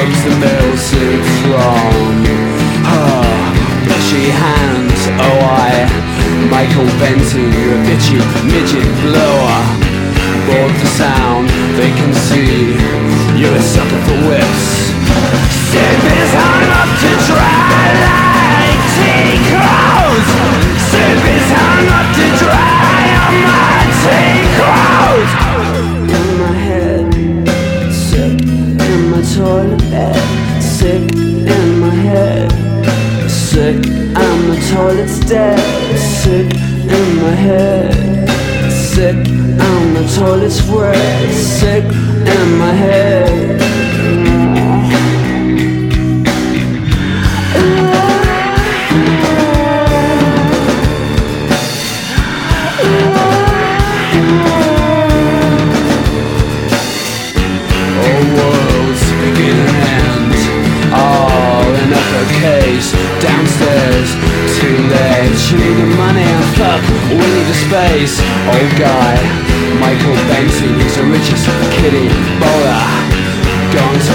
makes the meal soup from her bushy hands. Oh, Michael Benson, you're a bitchy midget blower. Bored for sound, they can see you're a sucker for whips. Soup is hung up to dry like tea crows. Soup is hung up to dry on my tea crows. In my head, sick in my toilet bed. Sick in my head, sick and the toilet's dead. Sick in my head, sick and the toilet's wet. Sick in my head. Downstairs, too late. You need the money and fuck, we need the space. Old guy, Michael Benson, he's the richest kitty bowler. Gone to